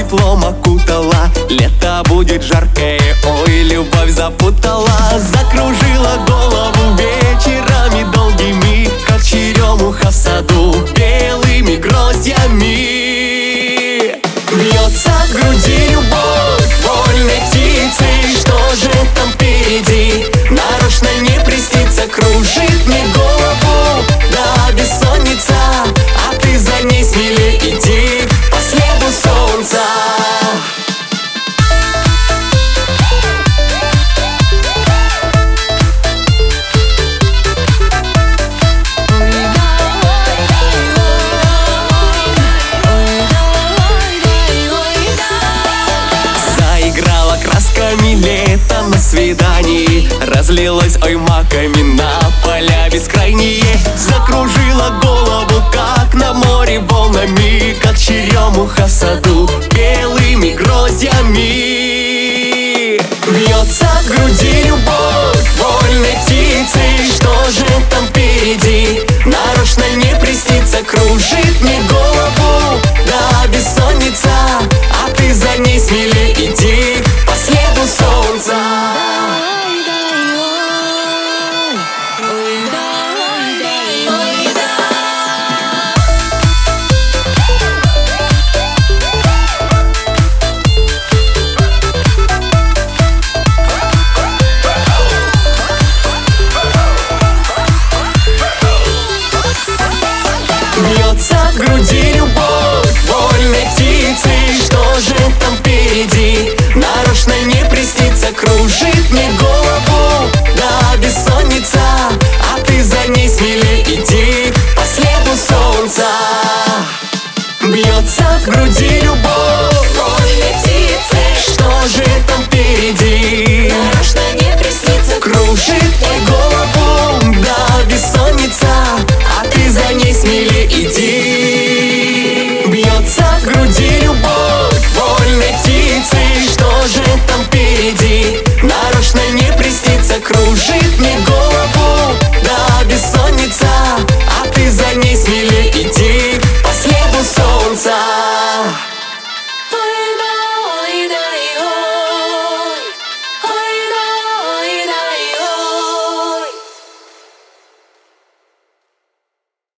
теплом окутала. Лето будет жаркое, ой, любовь запутала. Закружила голову вечерами долгими, как черемуха в саду, белыми гроздьями. Бьется в груди любовь вольной птицей. Что же там впереди? Нарочно не приснится, кружит мне голову. Да, бессонница, а ты за ней смелей иди по следу солнца. Заиграла красками лето на свидании, разлилась ой маками на поля бескрайние. Закружила голову, как на море волнами, как черемуха в саду, белыми гроздьями. Бьется в груди любовь вольной птицей. Что же там впереди? Нарочно не приснится, кружит мне голову.